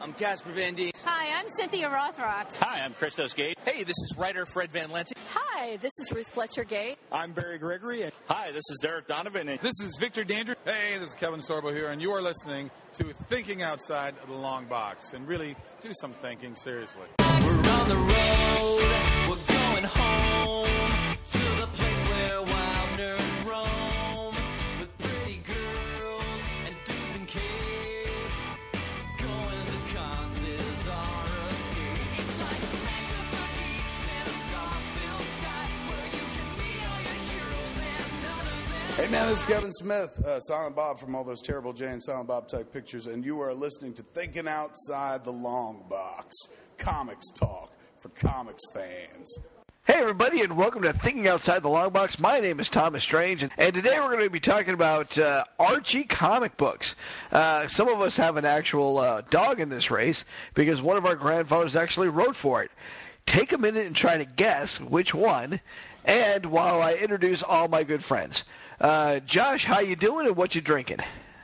I'm Casper Van Dien. Hi, I'm Cynthia Rothrock. Hi, I'm Christos Gate. Hey, this is writer Fred Van Lente. Hi, this is Ruth Fletcher Gate. I'm Barry Gregory. Hi, this is Derek Donovan. This is Victor Danger. Hey, this is Kevin Sorbo here, and you are listening to Thinking Outside the Long Box. And really, do some thinking seriously. We're on the road, we're going home to the place where wild nerds roam with pretty girls and dudes in capes. Going to cons is our escape. It's like a mecca for geeks in a star-filled sky where you can meet all your heroes and none of them. Hey man, this is Kevin Smith, Silent Bob from all those Terrible Jane Silent Bob type pictures, and you are listening to Thinking Outside the Long Box, comics talk for comics fans. Hey everybody, and welcome to Thinking Outside the Long Box. My name is Thomas Strange, and today we're going to be talking about Archie comic books. Some of us have an actual dog in this race because one of our grandfathers actually wrote for it. Take a minute and try to guess which one, and while I introduce all my good friends. Josh, how you doing, and what you drinking?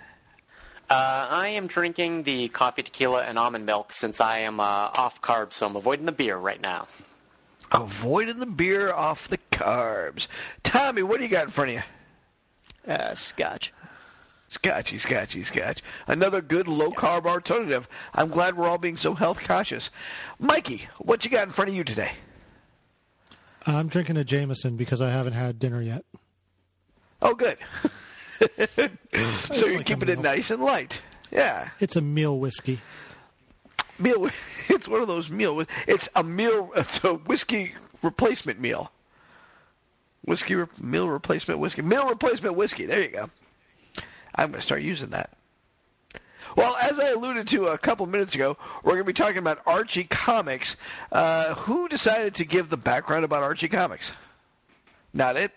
I am drinking the coffee, tequila, and almond milk since I am off carbs, so I'm avoiding the beer right now. Avoiding the beer off the carbs. Tommy, what do you got in front of you? Scotch. Scotch. Another good low-carb alternative. I'm glad we're all being so health cautious. Mikey, what you got in front of you today? I'm drinking a Jameson because I haven't had dinner yet. Oh, good. So you're keeping it nice and light. Yeah. It's a meal whiskey. It's one of those meal. It's a whiskey replacement meal. Meal replacement whiskey. There you go. I'm going to start using that. Well, as I alluded to a couple minutes ago, we're going to be talking about Archie Comics. Who decided to give the background about Archie Comics? Not it.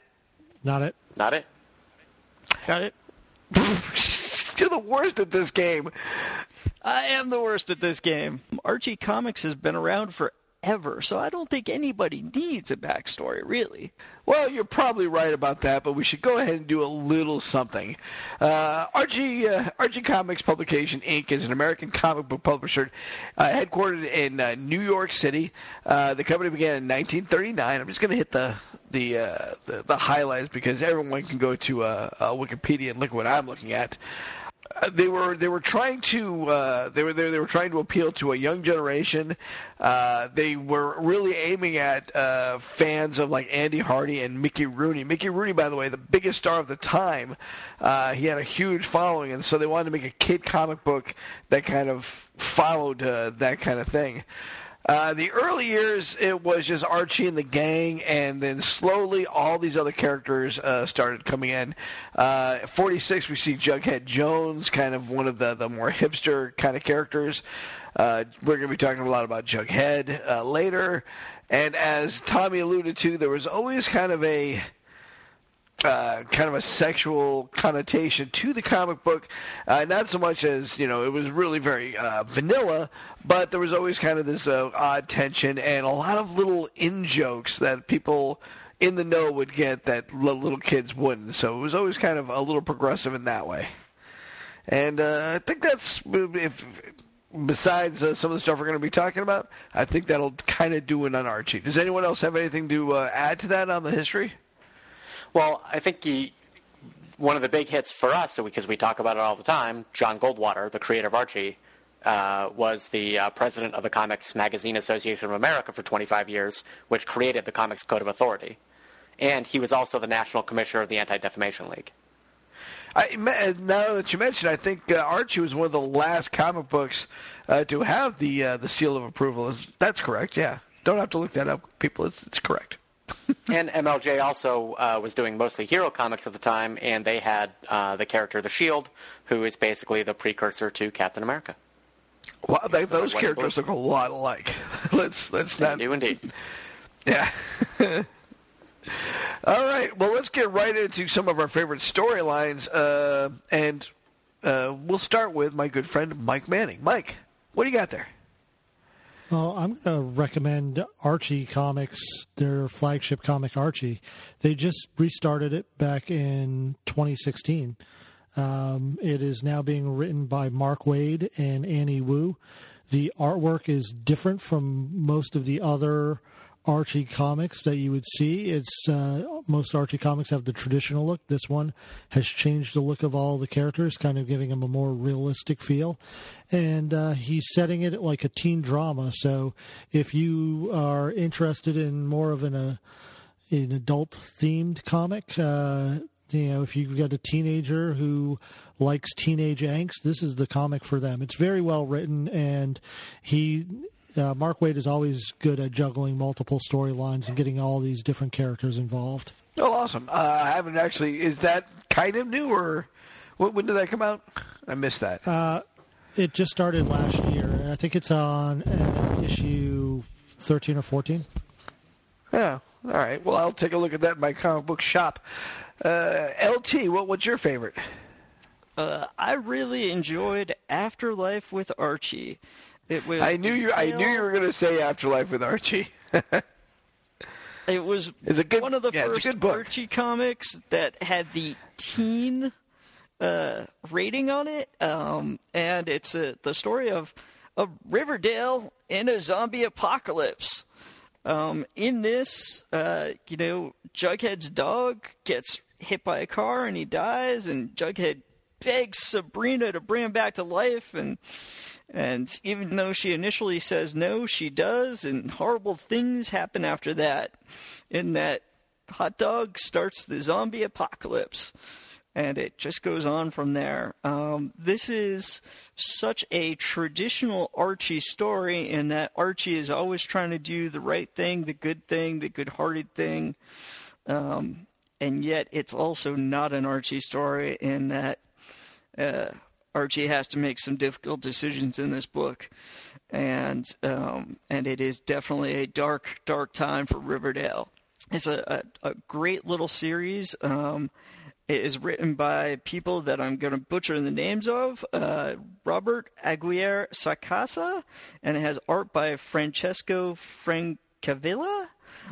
You're the worst at this game. I am the worst at this game. Archie Comics has been around forever, so I don't think anybody needs a backstory, really. Well, you're probably right about that, but we should go ahead and do a little something. Archie Comics Publication, Inc. is an American comic book publisher headquartered in New York City. The company began in 1939. I'm just going to hit the highlights because everyone can go to Wikipedia and look at what I'm looking at. They were trying to appeal to a young generation. They were really aiming at fans of like Andy Hardy and Mickey Rooney. Mickey Rooney, by the way, the biggest star of the time. He had a huge following, and so they wanted to make a kid comic book that kind of followed that kind of thing. The early years, it was just Archie and the gang, and then slowly all these other characters started coming in. 46, we see Jughead Jones, kind of one of the more hipster kind of characters. We're going to be talking a lot about Jughead later. And as Tommy alluded to, there was always kind of a sexual connotation to the comic book, not so much as, it was really very vanilla, but there was always kind of this odd tension and a lot of little in-jokes that people in the know would get that little kids wouldn't. So it was always kind of a little progressive in that way. And I think that's, besides some of the stuff we're going to be talking about, I think that'll kind of do it on Archie. Does anyone else have anything to add to that on the history? Well, I think one of the big hits for us, because we talk about it all the time, John Goldwater, the creator of Archie, was the president of the Comics Magazine Association of America for 25 years, which created the Comics Code of Authority. And he was also the National Commissioner of the Anti-Defamation League. Now that you mention it, I think Archie was one of the last comic books to have the seal of approval. That's correct, yeah. Don't have to look that up, people. It's correct. And MLJ also was doing mostly hero comics at the time, and they had the character The Shield, who is basically the precursor to Captain America. Well, those characters look a lot alike. Let's not. They do indeed. Yeah. All right. Well, let's get right into some of our favorite storylines, and we'll start with my good friend Mike Manning. Mike, what do you got there? Well, I'm going to recommend Archie Comics, their flagship comic Archie. They just restarted it back in 2016. It is now being written by Mark Waid and Annie Wu. The artwork is different from most of the other Archie comics that you would see. It's most Archie comics have the traditional look. This one has changed the look of all the characters, kind of giving them a more realistic feel. And he's setting it like a teen drama. So if you are interested in more of an adult-themed comic, if you've got a teenager who likes teenage angst, this is the comic for them. It's very well written, and Mark Waid is always good at juggling multiple storylines and getting all these different characters involved. Oh, awesome. I haven't actually... Is that kind of new, or when did that come out? I missed that. It just started last year. I think it's on issue 13 or 14. Yeah. All right. Well, I'll take a look at that in my comic book shop. LT, what's your favorite? I really enjoyed Afterlife with Archie. It was. I knew you were going to say Afterlife with Archie. It was one of the first Archie comics that had the teen rating on it, and it's the story of Riverdale in a zombie apocalypse. In this, Jughead's dog gets hit by a car and he dies, and Jughead begs Sabrina to bring him back to life, and even though she initially says no, she does, and horrible things happen after that. In that, Hot Dog starts the zombie apocalypse, and it just goes on from there. This is such a traditional Archie story in that Archie is always trying to do the right thing, the good-hearted thing, and yet it's also not an Archie story in that Archie has to make some difficult decisions in this book, and it is definitely a dark, dark time for Riverdale. It's a great little series. It is written by people that I'm going to butcher the names of, Robert Aguirre Sacasa, and it has art by Francesco Francavilla.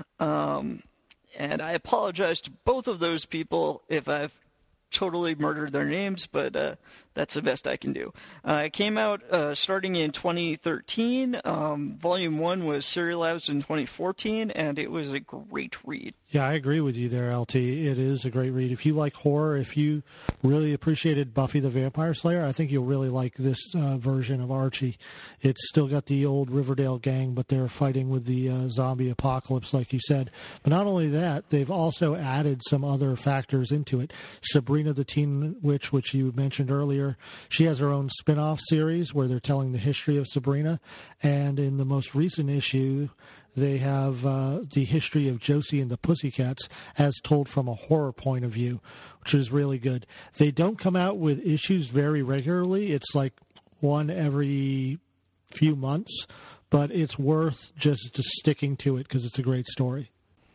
And I apologize to both of those people if I've totally murdered their names, but that's the best I can do. It came out starting in 2013. Volume 1 was serialized in 2014, and it was a great read. Yeah, I agree with you there, LT. It is a great read. If you like horror, if you really appreciated Buffy the Vampire Slayer, I think you'll really like this version of Archie. It's still got the old Riverdale gang, but they're fighting with the zombie apocalypse, like you said. But not only that, they've also added some other factors into it. Sabrina the Teen Witch, which you mentioned earlier, she has her own spin-off series where they're telling the history of Sabrina. And in the most recent issue, they have the history of Josie and the Pussycats as told from a horror point of view, which is really good. They don't come out with issues very regularly. It's like one every few months, but it's worth just sticking to it because it's a great story.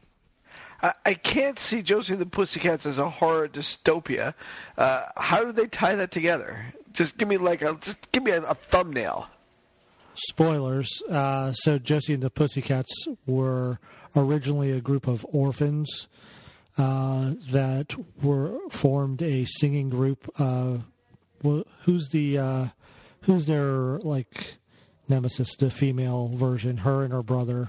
I can't see Josie and the Pussycats as a horror dystopia. How do they tie that together? Just give me a thumbnail. Spoilers. So Josie and the Pussycats were originally a group of orphans that formed a singing group. Who's their nemesis? The female version. Her and her brother.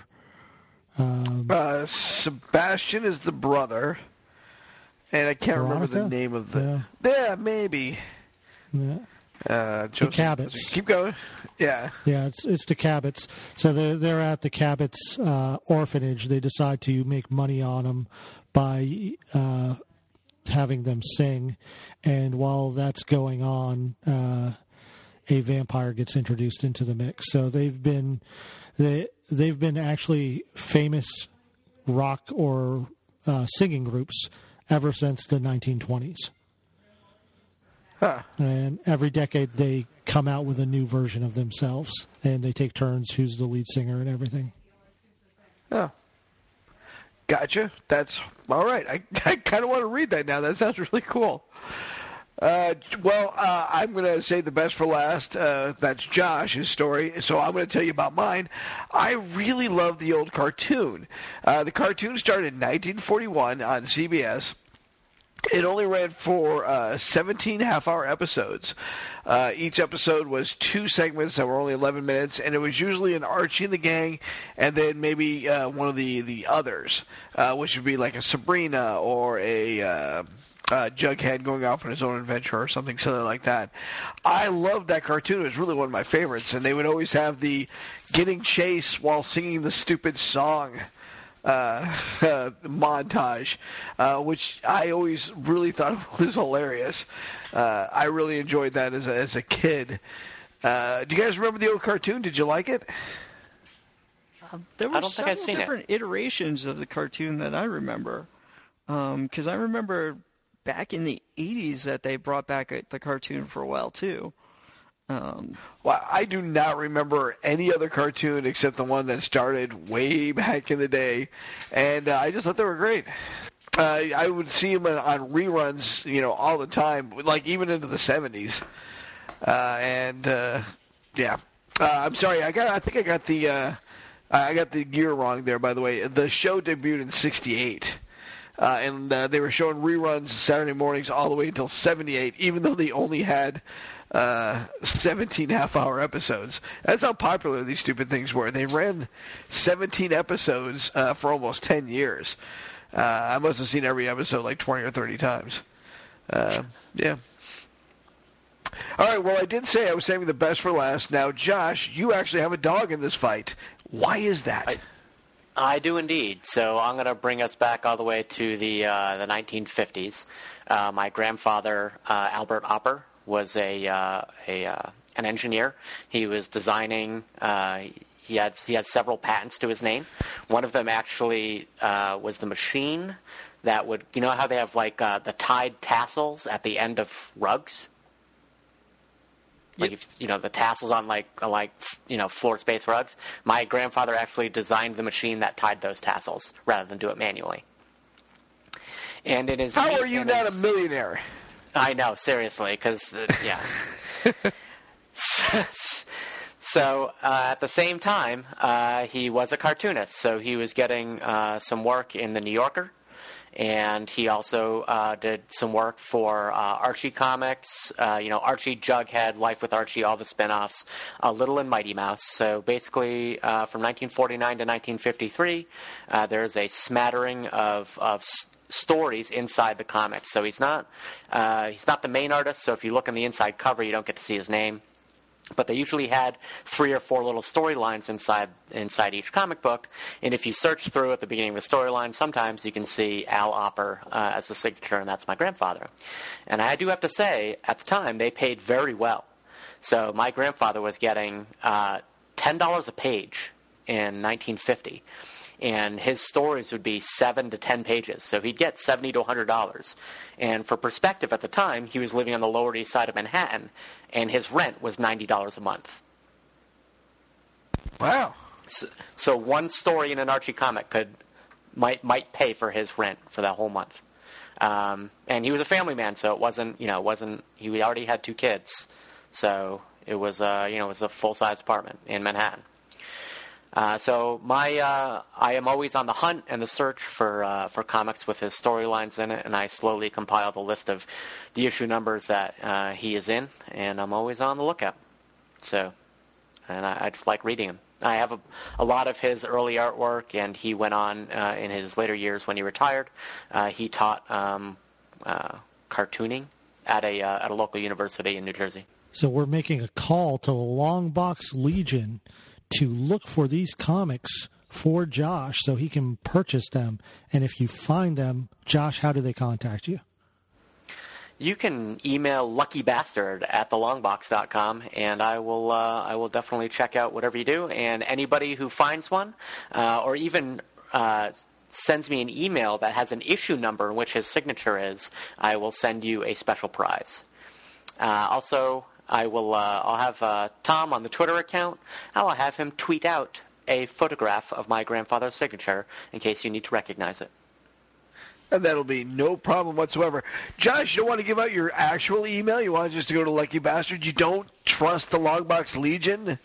Sebastian is the brother, and I can't remember the name of the. Yeah, maybe. Yeah. The Cabots. Keep going. Yeah. Yeah, it's the Cabots. So they're at the Cabots orphanage. They decide to make money on them by having them sing, and while that's going on, a vampire gets introduced into the mix. So they've been actually famous rock or singing groups ever since the 1920s. Huh. And every decade they come out with a new version of themselves, and they take turns who's the lead singer and everything. Oh. Gotcha. That's all right. I kind of want to read that now. That sounds really cool. I'm going to say the best for last. That's Josh's story, so I'm going to tell you about mine. I really love the old cartoon. The cartoon started in 1941 on CBS, It only ran for 17 half-hour episodes. Each episode was 2 segments that were only 11 minutes, and it was usually an Archie and the gang, and then maybe one of the others, which would be like a Sabrina or a Jughead going off on his own adventure or something silly like that. I loved that cartoon. It was really one of my favorites, and they would always have the getting chased while singing the stupid song montage, which I always really thought was hilarious. I really enjoyed that as a kid. Do you guys remember the old cartoon? Did you like it? There were several different iterations of the cartoon that I remember. Because I remember back in the 80s that they brought back the cartoon for a while, too. Well, I do not remember any other cartoon except the one that started way back in the day, and I just thought they were great. I would see them on reruns, all the time, like even into the 70s. Yeah. I'm sorry. I think I got the year wrong there. By the way, the show debuted in '68. And they were showing reruns Saturday mornings all the way until 78, even though they only had 17 half-hour episodes. That's how popular these stupid things were. They ran 17 episodes for almost 10 years. I must have seen every episode like 20 or 30 times. Yeah. All right, well, I did say I was saving the best for last. Now, Josh, you actually have a dog in this fight. Why is that? I do indeed. So I'm going to bring us back all the way to the 1950s. My grandfather, Albert Opper, was an engineer. He was designing. He had several patents to his name. One of them actually was the machine that would, how they have like the tied tassels at the end of rugs. Like if the tassels on floor space rugs. My grandfather actually designed the machine that tied those tassels rather than do it manually. And it is. How are you not a millionaire? I know, seriously, because yeah. So at the same time, he was a cartoonist, so he was getting some work in the New Yorker. And he also did some work for Archie Comics, Archie, Jughead, Life with Archie, all the spinoffs, Little and Mighty Mouse. So basically, from 1949 to 1953, there's a smattering of stories inside the comics. So he's not the main artist. So if you look on the inside cover, you don't get to see his name. But they usually had 3 or 4 little storylines inside each comic book. And if you search through at the beginning of the storyline, sometimes you can see Al Opper as the signature, and that's my grandfather. And I do have to say, at the time, they paid very well. So my grandfather was getting $10 a page in 1950. And his stories would be 7 to 10 pages. So he'd get $70 to $100. And for perspective, at the time, he was living on the Lower East Side of Manhattan, and his rent was $90 a month. Wow. So one story in an Archie comic might pay for his rent for that whole month. And he was a family man, so it wasn't he already had 2 kids. So it was it was a full-size apartment in Manhattan. So I am always on the hunt and the search for comics with his storylines in it, and I slowly compile the list of the issue numbers that he is in, and I'm always on the lookout. So, and I just like reading him. I have a lot of his early artwork, and he went on in his later years when he retired. He taught cartooning at a local university in New Jersey. So we're making a call to the Longbox Legion to look for these comics for Josh so he can purchase them. And if you find them, Josh, how do they contact you? You can email luckybastard@thelongbox.com, and I will definitely check out whatever you do. And anybody who finds one, or even sends me an email that has an issue number in which his signature is, I will send you a special prize. Also, I'll have Tom on the Twitter account. I will have him tweet out a photograph of my grandfather's signature in case you need to recognize it. And that'll be no problem whatsoever. Josh, you don't want to give out your actual email? You want just to go to Lucky Bastard? You don't trust the Longbox Legion?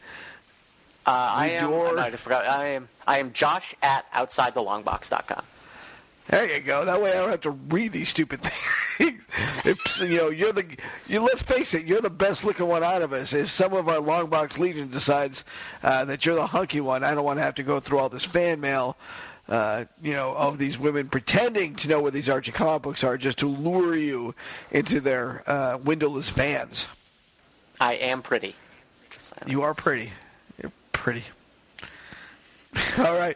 I am Josh at OutsideTheLongbox.com. There you go. That way I don't have to read these stupid things. Let's face it, you're the best looking one out of us. If some of our Long Box Legion decides that you're the hunky one, I don't want to have to go through all this fan mail, of these women pretending to know where these Archie comic books are just to lure you into their windowless vans. I am pretty. You are pretty. You're pretty. All right.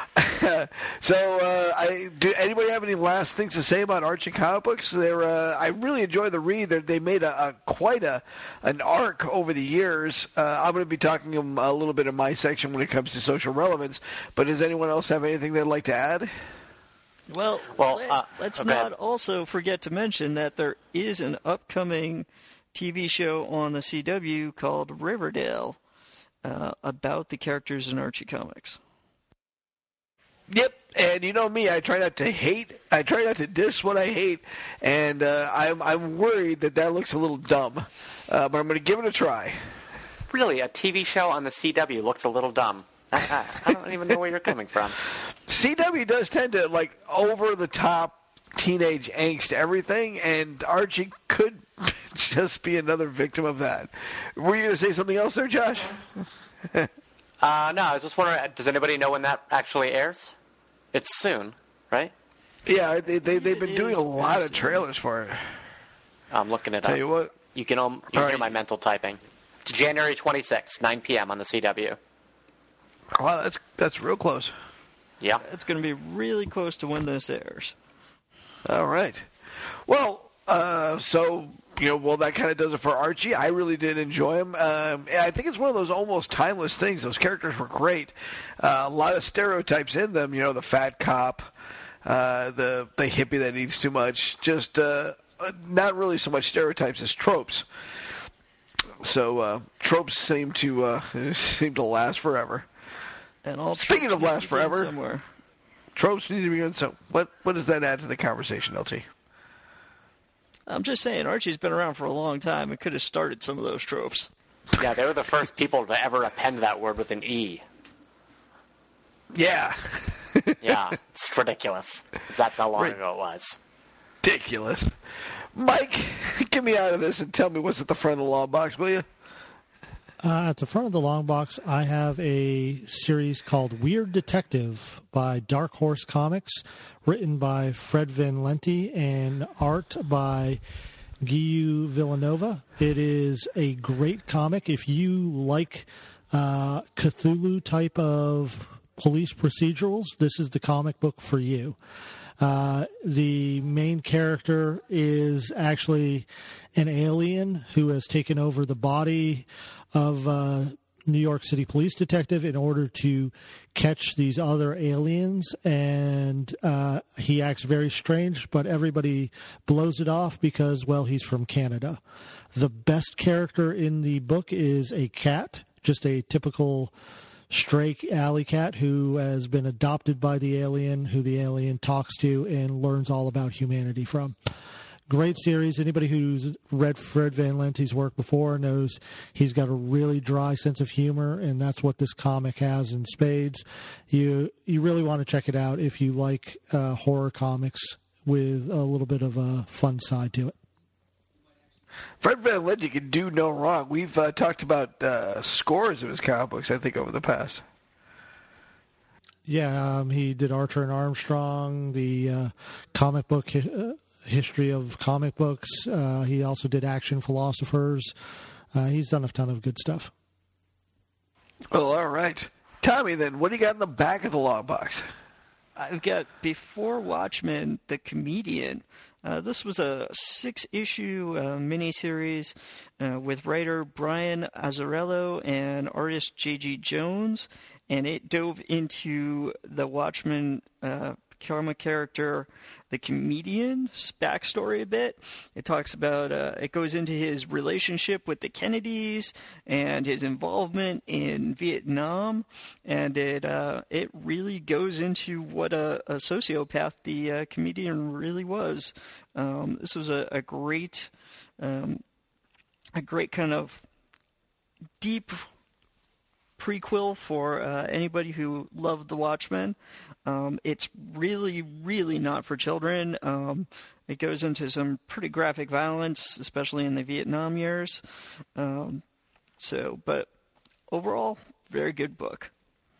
Do anybody have any last things to say about Archie comic books? I really enjoy the read. They made quite an arc over the years. I'm going to be talking a little bit in my section when it comes to social relevance. But does anyone else have anything they'd like to add? Well, let's not also forget to mention that there is an upcoming TV show on the CW called Riverdale. About the characters in Archie comics. Yep, and you know me, I try not to hate. I try not to diss what I hate, and I'm worried that looks a little dumb. But I'm going to give it a try. Really, a TV show on the CW looks a little dumb. I don't even know where you're coming from. CW does tend to like over the top teenage angst everything, and Archie could just be another victim of that. Were you going to say something else there, Josh? No, I was just wondering, does anybody know when that actually airs? It's soon, right? Yeah, they've been doing a lot of trailers for it. I'm looking it up. Tell you what. You can hear my mental typing. It's January 26th, 9 p.m. on the CW. Wow, that's real close. Yeah. It's going to be really close to when this airs. All right. Well, that kind of does it for Archie. I really did enjoy him. I think it's one of those almost timeless things. Those characters were great. A lot of stereotypes in them. The fat cop, the hippie that eats too much. Just not really so much stereotypes as tropes. So tropes seem to last forever. And all speaking of last forever, somewhere. Tropes need to be in. So what does that add to the conversation, LT? I'm just saying, Archie's been around for a long time and could have started some of those tropes. Yeah, they were the first people to ever append that word with an E. Yeah. Yeah, it's ridiculous. That's how long ago it was. Ridiculous. Mike, get me out of this and tell me what's at the front of the long box, will you? At the front of the long box, I have a series called Weird Detective by Dark Horse Comics, written by Fred Van Lente and art by Guillermo Villanova. It is a great comic. If you like Cthulhu type of police procedurals, this is the comic book for you. The main character is actually an alien who has taken over the body of New York City police detective in order to catch these other aliens, and he acts very strange, but everybody blows it off because, well, he's from Canada. The best character in the book is a cat, just a typical stray alley cat who has been adopted by the alien, who the alien talks to and learns all about humanity from. Great series. Anybody who's read Fred Van Lente's work before knows he's got a really dry sense of humor, and that's what this comic has in spades. You really want to check it out if you like horror comics with a little bit of a fun side to it. Fred Van Lente can do no wrong. We've talked about scores of his comic books, I think, over the past. Yeah, he did Archer and Armstrong, the comic book history of comic books. He also did Action Philosophers. He's done a ton of good stuff. Well, all right. Tommy, then, what do you got in the back of the long box? I've got Before Watchmen, the Comedian. This was a 6-issue miniseries with writer Brian Azzarello and artist J.G. Jones, and it dove into the Watchmen comic character, the Comedian's backstory a bit. It talks about, it goes into his relationship with the Kennedys and his involvement in Vietnam, and it really goes into what a sociopath the Comedian really was. This was a great kind of deep prequel for anybody who loved The Watchmen. It's really, really not for children. It goes into some pretty graphic violence, especially in the Vietnam years. But overall, very good book.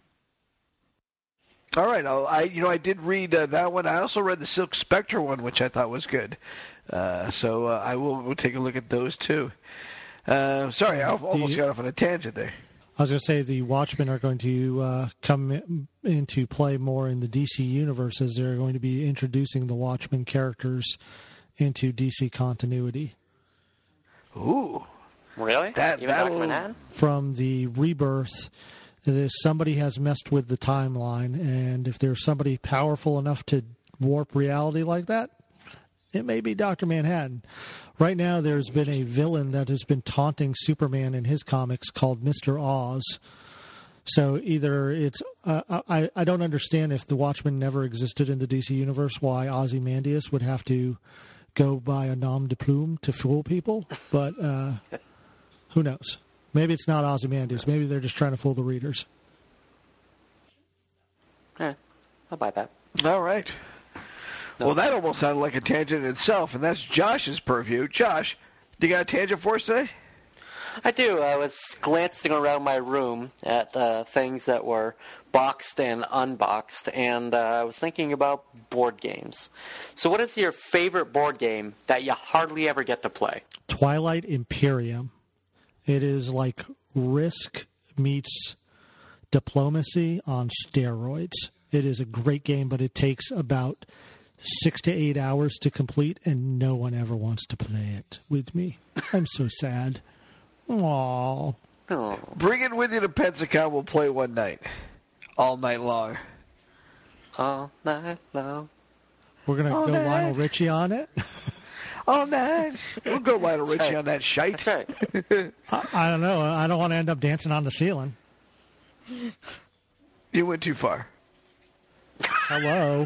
All right, I did read that one. I also read the Silk Spectre one, which I thought was good. So I will take a look at those too. Sorry, I almost got off on a tangent there. I was going to say the Watchmen are going to come into play more in the DC universe, as they're going to be introducing the Watchmen characters into DC continuity. Ooh. Really? From the Rebirth, somebody has messed with the timeline, and if there's somebody powerful enough to warp reality like that, it may be Dr. Manhattan. Right now, there's been a villain that has been taunting Superman in his comics called Mr. Oz. So either it's... I don't understand if the Watchmen never existed in the DC universe, why Ozymandias would have to go by a nom de plume to fool people, but who knows? Maybe it's not Ozymandias. Maybe they're just trying to fool the readers. I'll buy that. All right. Well, that almost sounded like a tangent in itself, and that's Josh's purview. Josh, do you got a tangent for us today? I do. I was glancing around my room at things that were boxed and unboxed, and I was thinking about board games. So what is your favorite board game that you hardly ever get to play? Twilight Imperium. It is like Risk meets Diplomacy on steroids. It is a great game, but it takes about 6 to 8 hours to complete, and no one ever wants to play it with me. I'm so sad. Aww. Bring it with you to Pensacon. We'll play one night. All night long. All night long. We're going to go Lionel Richie on it? All night. We'll go Lionel Richie on that shite. That's right. I don't know. I don't want to end up dancing on the ceiling. You went too far. Hello.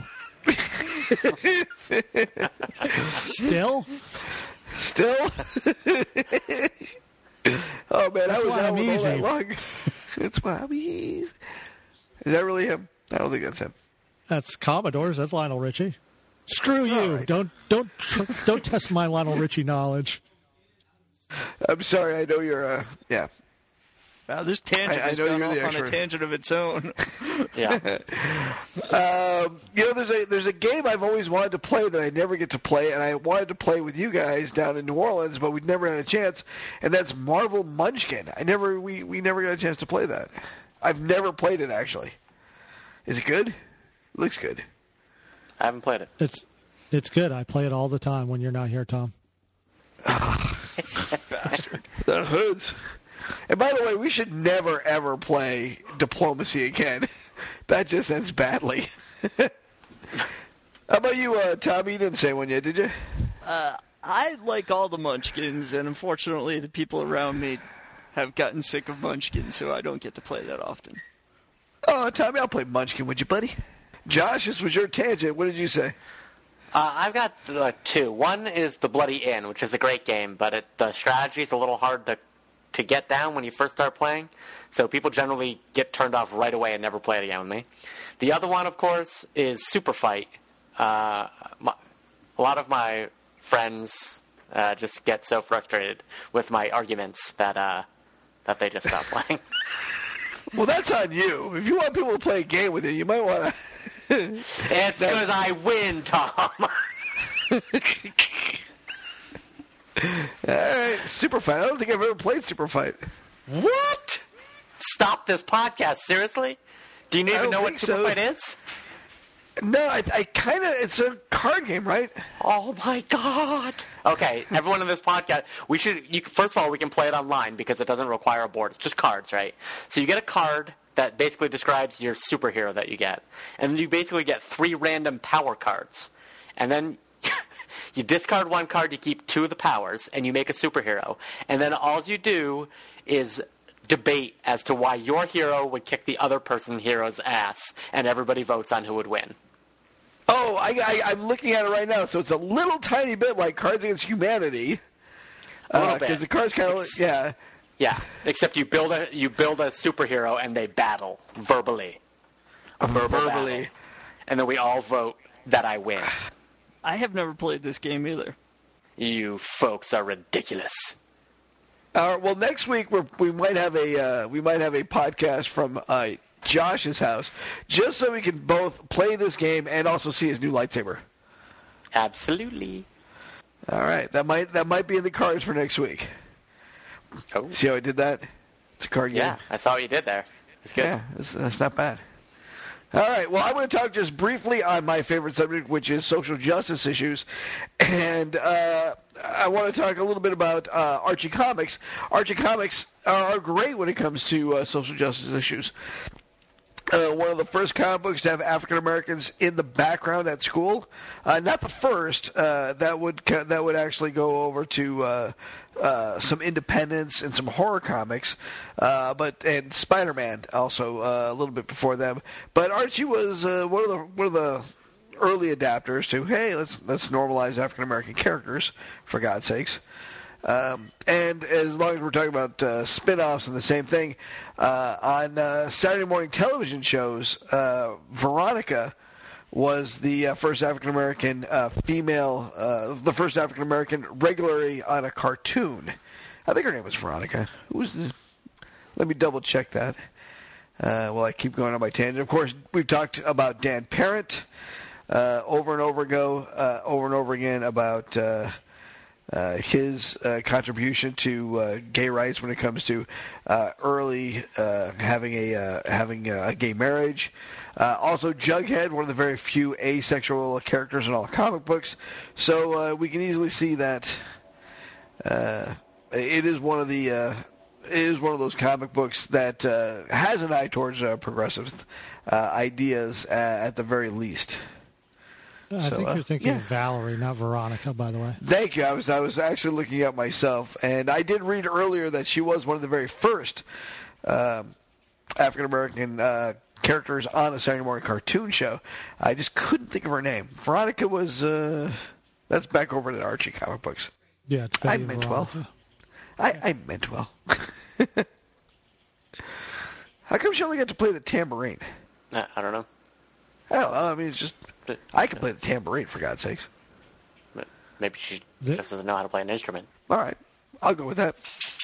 Still? Oh, man, I was out with all that long. That's why I'm easy. Is that really him? I don't think that's him. That's Commodores. That's Lionel Richie. Screw you. Right. Don't test my Lionel Richie knowledge. I'm sorry. I know you're, yeah. Wow, this tangent has gone off on a tangent of its own. Yeah. There's a game I've always wanted to play that I never get to play, and I wanted to play with you guys down in New Orleans, but we never had a chance, and that's Marvel Munchkin. We never got a chance to play that. I've never played it, actually. Is it good? It looks good. I haven't played it. It's good. I play it all the time when you're not here, Tom. Bastard. That hurts. And by the way, we should never, ever play Diplomacy again. That just ends badly. How about you, Tommy? You didn't say one yet, did you? I like all the Munchkins, and unfortunately the people around me have gotten sick of Munchkin, so I don't get to play that often. Oh, Tommy, I'll play Munchkin, would you, buddy? Josh, this was your tangent. What did you say? I've got two. One is The Bloody Inn, which is a great game, but the strategy is a little hard to get down when you first start playing, so people generally get turned off right away and never play it again with me. The other one, of course, is Super Fight. A lot of my friends just get so frustrated with my arguments that they just stop playing. Well, that's on you. If you want people to play a game with you, you might want to... It's because I win, Tom. All right, Super Fight. I don't think I've ever played Super Fight. What? Stop this podcast. Seriously? Do you even know what Super Fight is? No, I kind of... It's a card game, right? Oh, my God. Okay, everyone in this podcast, first of all, we can play it online because it doesn't require a board. It's just cards, right? So you get a card that basically describes your superhero that you get. And then you basically get 3 random power cards. And then you discard one card, you keep 2 of the powers, and you make a superhero. And then all you do is debate as to why your hero would kick the other person's hero's ass, and everybody votes on who would win. Oh, I'm looking at it right now. So it's a little tiny bit like Cards Against Humanity. A little bit. Because the cards kind of... Yeah. Yeah, except you build a superhero and they battle verbally. A verbal battle. And then we all vote that I win. I have never played this game either. You folks are ridiculous. Well, next week we might have a podcast from Josh's house, just so we can both play this game and also see his new lightsaber. Absolutely. All right, that might be in the cards for next week. Oh. See how I did that? It's a card game. Yeah, I saw what you did there. It's good. Yeah, that's not bad. All right, well, I'm going to talk just briefly on my favorite subject, which is social justice issues. And I want to talk a little bit about Archie Comics. Archie Comics are great when it comes to social justice issues. One of the first comic books to have African Americans in the background at school. Not the first. That would actually go over to some independents and some horror comics, and Spider-Man also a little bit before them. But Archie was one of the early adapters to, hey, let's normalize African American characters, for God's sakes. And as long as we're talking about spin-offs and the same thing, on Saturday morning television shows, Veronica was the first African-American female, the first African-American regularly on a cartoon. I think her name was Veronica. Let me double-check that while I keep going on my tangent. Of course, we've talked about Dan Parent over and over again about his contribution to gay rights when it comes to early having a gay marriage. Also, Jughead, one of the very few asexual characters in all comic books. So we can easily see that it is one of those comic books that has an eye towards progressive ideas at the very least. I think you're thinking of Valerie, not Veronica, by the way. Thank you. I was actually looking up myself, and I did read earlier that she was one of the very first African American characters on a Saturday morning cartoon show. I just couldn't think of her name. Veronica was that's back over to Archie comic books. Yeah, it's I meant well. I meant well. How come she only got to play the tambourine? I don't know. I don't know. I mean, it's just I can play the tambourine, for God's sakes. Maybe she just doesn't know how to play an instrument. All right. I'll go with that.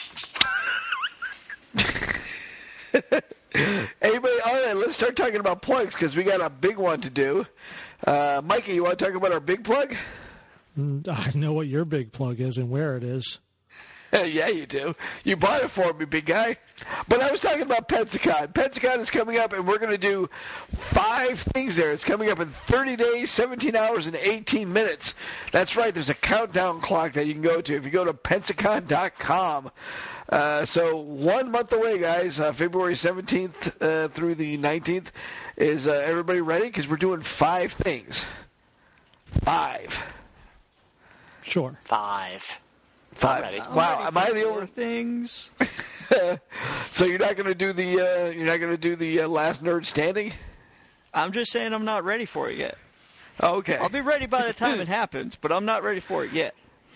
Anybody? All right, let's start talking about plugs, because we got a big one to do. Mikey, you want to talk about our big plug? I know what your big plug is and where it is. Yeah, you do. You bought it for me, big guy. But I was talking about Pensacon. Pensacon is coming up, and we're going to do 5 things there. It's coming up in 30 days, 17 hours, and 18 minutes. That's right. There's a countdown clock that you can go to if you go to Pensacon.com. So 1 month away, guys. February 17th through the 19th. Is everybody ready? Because we're doing 5 things. 5. Sure. 5. Wow, am I the only things? So you're not going to do the last nerd standing? I'm just saying I'm not ready for it yet. Okay. I'll be ready by the time it happens, but I'm not ready for it yet.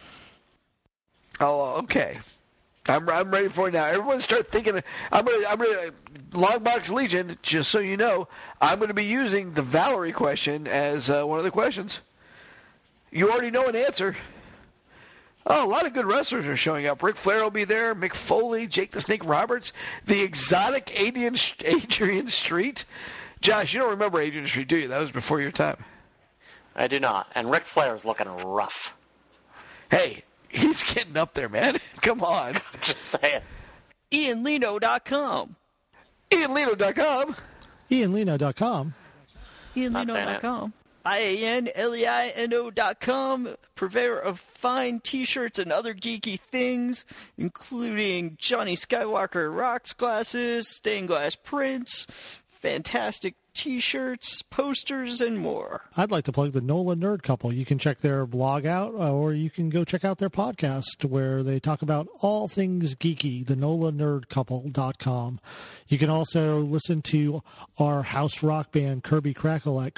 Oh, okay. I'm ready for it now. Everyone start thinking. I'm gonna Longbox Legion. Just so you know, I'm going to be using the Valerie question as one of the questions. You already know an answer. Oh, a lot of good wrestlers are showing up. Ric Flair will be there, Mick Foley, Jake the Snake Roberts, the exotic Adrian Street. Josh, you don't remember Adrian Street, do you? That was before your time. I do not. And Ric Flair is looking rough. Hey, he's getting up there, man. Come on. Just saying. IanLeno.com. IanLeno.com. IanLeno.com. IanLeno.com. IANLEINO.com, purveyor of fine t-shirts and other geeky things, including Johnny Skywalker rocks glasses, stained glass prints, fantastic t-shirts, posters, and more. I'd like to plug the NOLA Nerd Couple. You can check their blog out, or you can go check out their podcast where they talk about all things geeky, the NOLANerdCouple.com. You can also listen to our house rock band Kirby Crackle at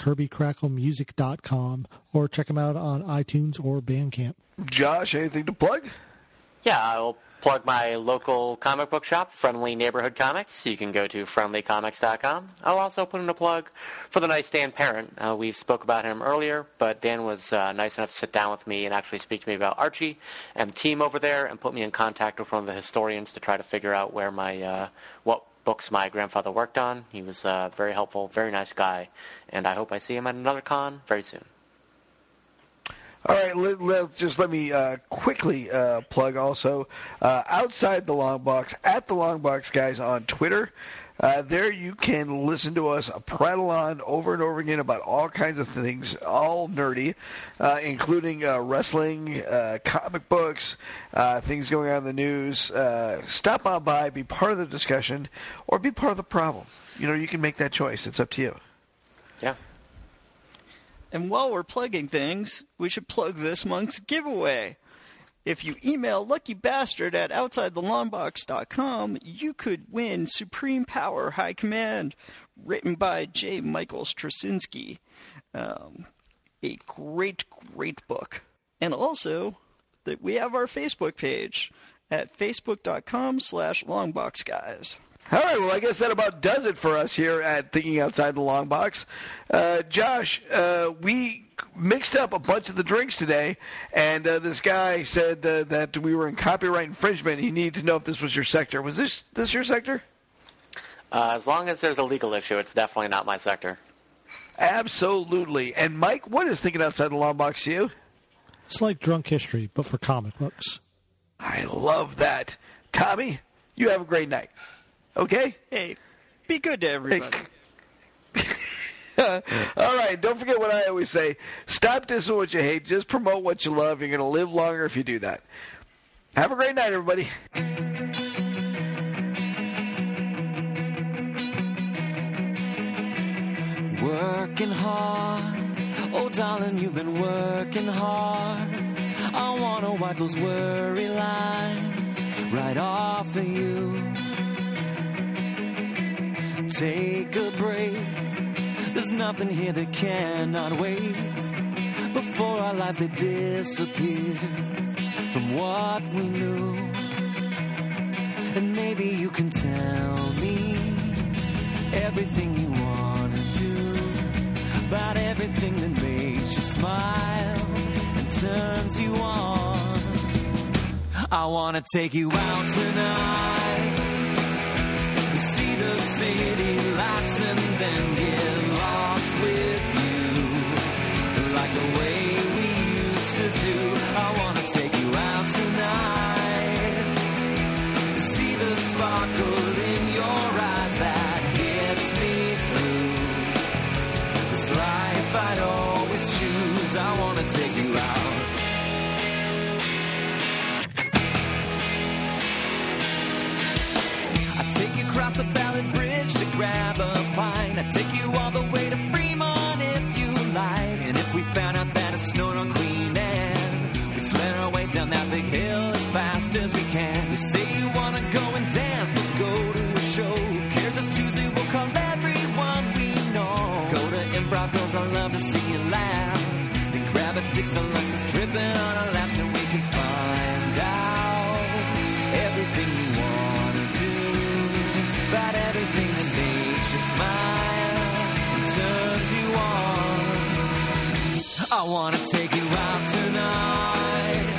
KirbyCrackleMusic.com, or check them out on iTunes or Bandcamp. Josh, anything to plug? Yeah, I will plug my local comic book shop, Friendly Neighborhood Comics. You can go to friendlycomics.com. I'll also put in a plug for the nice Dan Parent. We spoke about him earlier, but Dan was nice enough to sit down with me and actually speak to me about Archie and the team over there and put me in contact with one of the historians to try to figure out where my what books my grandfather worked on. He was very helpful, very nice guy, and I hope I see him at another con very soon. All right, let me quickly plug also Outside the Long Box, at the Long Box Guys on Twitter. There you can listen to us prattle on over and over again about all kinds of things, all nerdy, including wrestling, comic books, things going on in the news. Stop on by, be part of the discussion, or be part of the problem. You know, you can make that choice. It's up to you. Yeah. And while we're plugging things, we should plug this month's giveaway. If you email luckybastard@OutsideTheLongBox.com, you could win Supreme Power High Command, written by J. Michael Straczynski. A great, great book. And also, that we have our Facebook page at facebook.com/longboxguys. All right, well, I guess that about does it for us here at Thinking Outside the Long Box. Josh, we mixed up a bunch of the drinks today, and this guy said that we were in copyright infringement. He needed to know if this was your sector. Was this your sector? As long as there's a legal issue, it's definitely not my sector. Absolutely. And, Mike, what is Thinking Outside the Long Box to you? It's like Drunk History, but for comic books. I love that. Tommy, you have a great night. Okay? Hey, be good to everybody. All right, don't forget what I always say. Stop dissing what you hate. Just promote what you love. You're going to live longer if you do that. Have a great night, everybody. Working hard, oh darling, you've been working hard. I want to wipe those worry lines right off of you. Take a break, there's nothing here that cannot wait. Before our lives they disappear from what we knew. And maybe you can tell me everything you want to do, about everything that makes you smile and turns you on. I want to take you out tonight, see the city lights and then get lost with you, like the way we used to do. I want to take you out tonight, see the sparkle in your eyes that gets me through this life I'd always choose. I want to take you out. Across the Ballard Bridge to grab a pint. I'd take you all the way to Fremont if you like. And if we found out that it snowed on Queen Anne, we sled our way down that big hill as fast as we can. You say you want to go and dance, let's go to a show. Who cares, it's Tuesday, we'll call everyone we know. Go to Improv, girls, I love to see you laugh. Then grab a Dixon Lunch that's dripping on our laps, and we can find out everything you want to do, about everything that makes you smile and turns you on. I want to take you out tonight.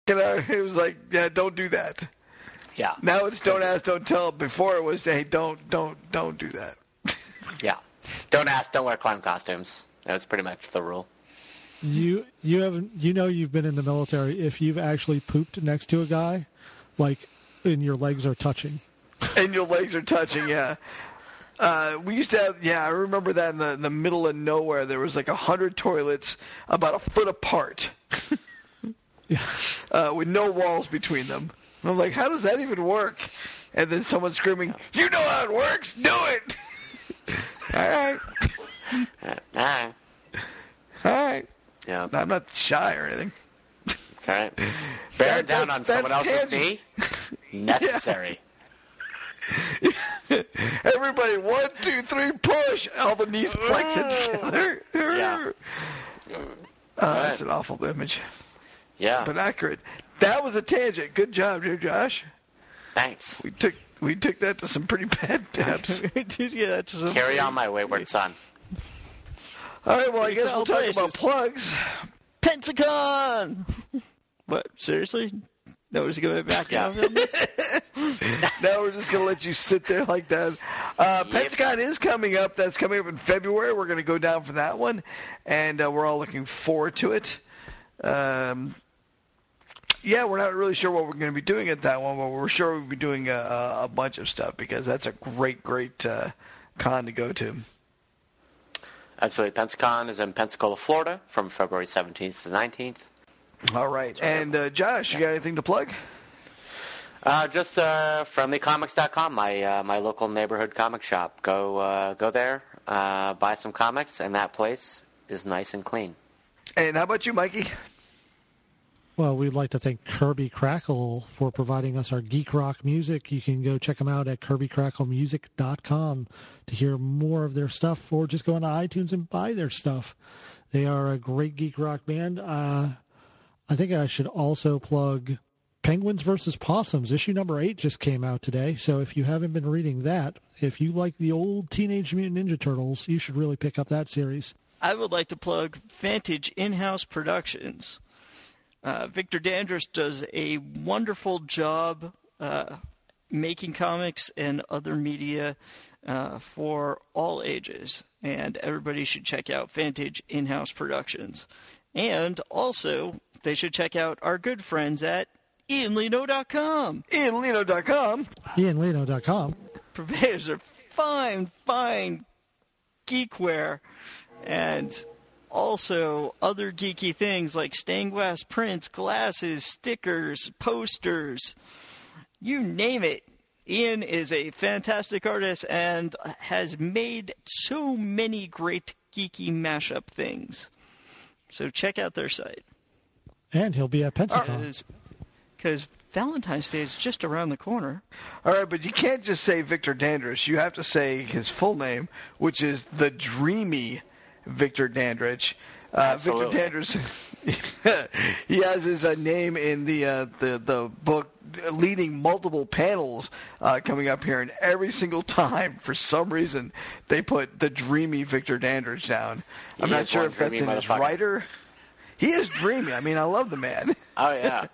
It was like, yeah, don't do that. Yeah. Now it's don't ask, don't tell. Before it was, hey, don't do that. Yeah. Don't ask, don't wear clown costumes. That was pretty much the rule. You've been in the military if you've actually pooped next to a guy, like, and your legs are touching. And your legs are touching, yeah. We used to have, I remember that in the middle of nowhere. There was like 100 toilets about a foot apart. With no walls between them. And I'm like, how does that even work? And then someone screaming, you know how it works, do it! All right. All right. Yeah. I'm not shy or anything. That's all right. Bear down on someone else's knee? Necessary. Everybody, 1, 2, 3, push! All the knees flexing together. Yeah. That's an awful image. Yeah. But accurate. That was a tangent. Good job, dear Josh. Thanks. We took that to some pretty bad depths. Carry on, my wayward son. All right, well, I guess we'll talk about plugs. Pensacon! What, seriously? Nobody's going to back out? Now we're just going to let you sit there like that. Pensacon is coming up. That's coming up in February. We're going to go down for that one, and we're all looking forward to it. We're not really sure what we're going to be doing at that one, but we're sure we'll be doing a bunch of stuff because that's a great con to go to. Absolutely. Pensacon is in Pensacola, Florida from February 17th to 19th. All right. And Josh, you got anything to plug? Just friendlycomics.com, my local neighborhood comic shop. Go there, buy some comics, and that place is nice and clean. And how about you, Mikey? Well, we'd like to thank Kirby Crackle for providing us our geek rock music. You can go check them out at kirbycracklemusic.com to hear more of their stuff, or just go onto iTunes and buy their stuff. They are a great geek rock band. I think I should also plug Penguins vs. Possums. Issue number 8 just came out today, so if you haven't been reading that, if you like the old Teenage Mutant Ninja Turtles, you should really pick up that series. I would like to plug Vantage In-House Productions. Victor Dandridge does a wonderful job making comics and other media for all ages, and everybody should check out Vantage In-House Productions. And also, they should check out our good friends at IanLeno.com. IanLeno.com. IanLeno.com. Purveyors of fine geekware, and also other geeky things like stained glass prints, glasses, stickers, posters, you name it. Ian is a fantastic artist and has made so many great geeky mashup things. So check out their site. And he'll be at Pensacon. Because Valentine's Day is just around the corner. All right, but you can't just say Victor Dandridge. You have to say his full name, which is the Dreamy Victor Dandridge. Victor Dandridge, he has his name in the book, leading multiple panels coming up here, and every single time, for some reason, they put the Dreamy Victor Dandridge down. I'm not sure if that's in his writer. He is dreamy. I mean, I love the man. Oh, yeah.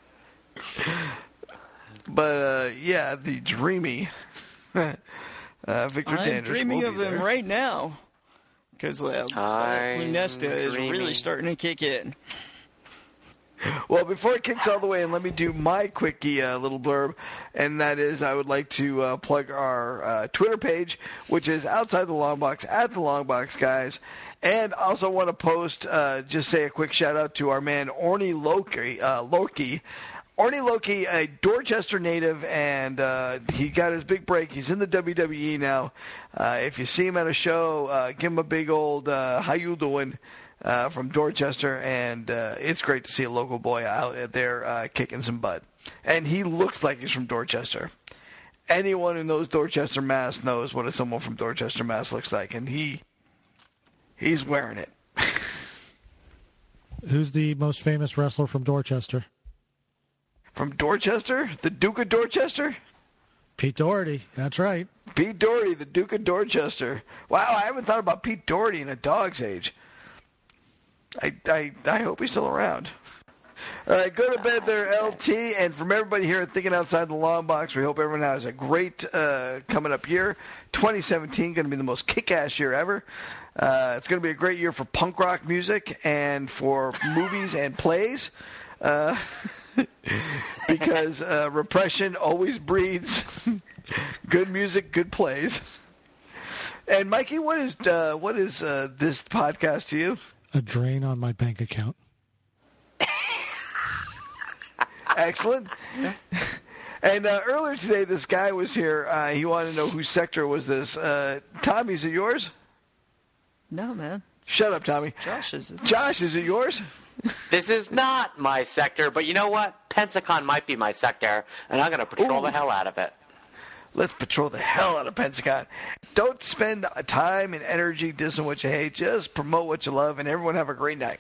But, the Dreamy Victor Dandridge. I'm dreaming of him right now. Because Lunesta is really starting to kick in. Well, before it kicks all the way in, let me do my quickie little blurb, and that is I would like to plug our Twitter page, which is Outside the Long Box, at the Long Box Guys, and also want to post, just say a quick shout-out to our man Orny Loki. Orny Loki, a Dorchester native, and he got his big break. He's in the WWE now. If you see him at a show, give him a big old how you doing from Dorchester, and it's great to see a local boy out there kicking some butt. And he looks like he's from Dorchester. Anyone who knows Dorchester, Mass. knows what someone from Dorchester, Mass. looks like, and he's wearing it. Who's the most famous wrestler from Dorchester? From Dorchester? The Duke of Dorchester? Pete Doherty. That's right. Pete Doherty, the Duke of Dorchester. Wow, I haven't thought about Pete Doherty in a dog's age. I hope he's still around. All right, go to bed there, LT. And from everybody here at Thinking Outside the Long Box, we hope everyone has a great coming up year. 2017 going to be the most kick-ass year ever. It's going to be a great year for punk rock music and for movies and plays. Because repression always breeds good music, good plays. And Mikey, what is this podcast to you? A drain on my bank account. Excellent. And earlier today, this guy was here. He wanted to know whose sector was this. Tommy, is it yours? No, man. Shut up, Tommy. Josh, is it? Josh, is it yours? This is not my sector, but you know what? Pensacon might be my sector, and I'm going to patrol the hell out of it. Let's patrol the hell out of Pensacon. Don't spend time and energy dissing what you hate. Just promote what you love, and everyone have a great night.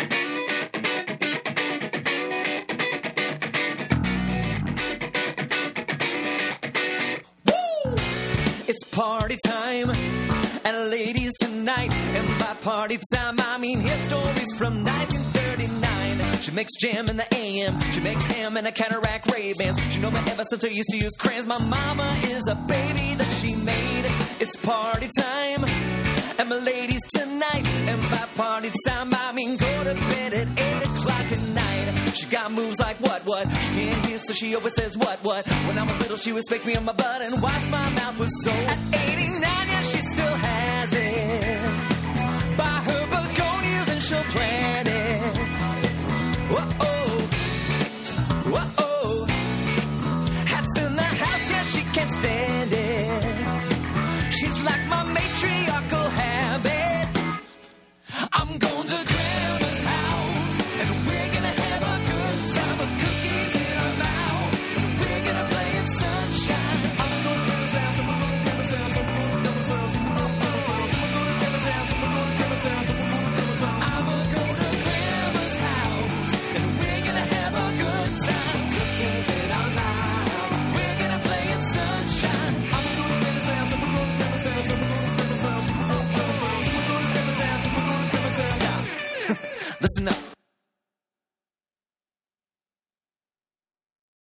It's party time, and ladies tonight. And by party time, I mean his stories from 1939. She makes jam in the AM. She makes ham in a cataract Ray-Bans. She know me ever since I used to use crayons. My mama is a baby that she made. It's party time, and my ladies tonight. And by party time, I mean go to bed at 8 o'clock at night. She got moves like what? She can't hear, so she always says what? When I was little, she would spank me on my butt and wash my mouth with soap. At 80